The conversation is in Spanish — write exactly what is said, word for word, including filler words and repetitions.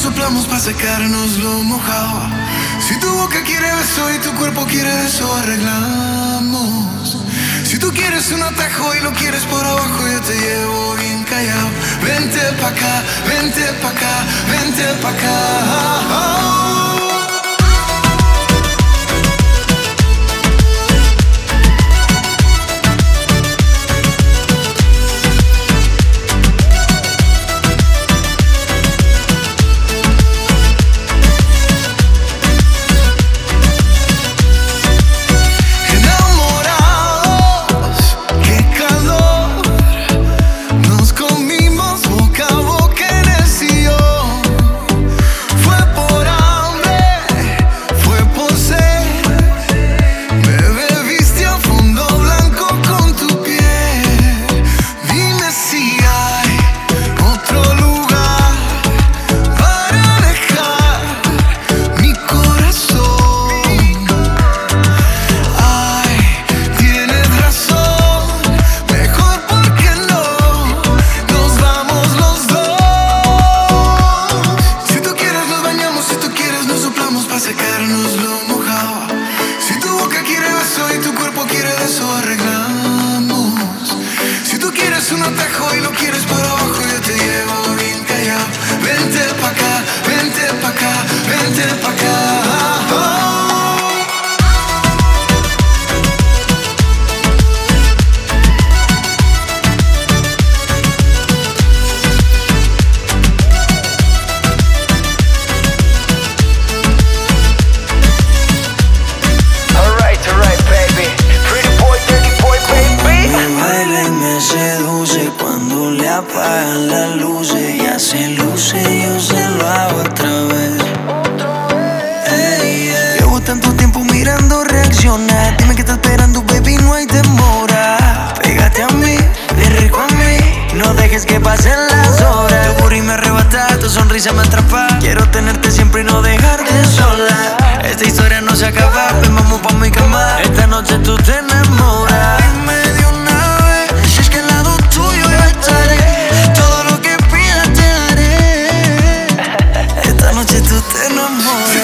soplamos para secarnos lo mojado. Si tu boca quiere beso y tu cuerpo quiere eso, arreglamos. Si tú quieres un atajo y lo quieres por abajo, yo te llevo bien callado. Vente pa' acá, vente pa' acá, vente pa' acá. Un atajo y lo quieres por abajo, yo te llevo bien callado. Vente pa' acá, vente pa' acá, vente pa' acá. Alright, alright, baby. Pretty boy, dirty boy, baby. Me baila y me seduce cuando le apagan las luces. Ya se luce, yo se lo hago otra vez. Hey, yeah. Llevo tanto tiempo mirando reaccionar. Dime que estás esperando, baby, no hay demora. Pégate a mí, ven rico a mí. No dejes que pasen las horas. Tu booty me arrebata, tu sonrisa me atrapa. Quiero tenerte siempre y no dejarte sola. Esta historia no se acaba, ven vamos pa' mi cama. Esta noche tú te enamoras. Dime de una vez, si es que al lado tuyo yo estaré. Todo lo que pidas te daré. Esta noche tú te enamoras.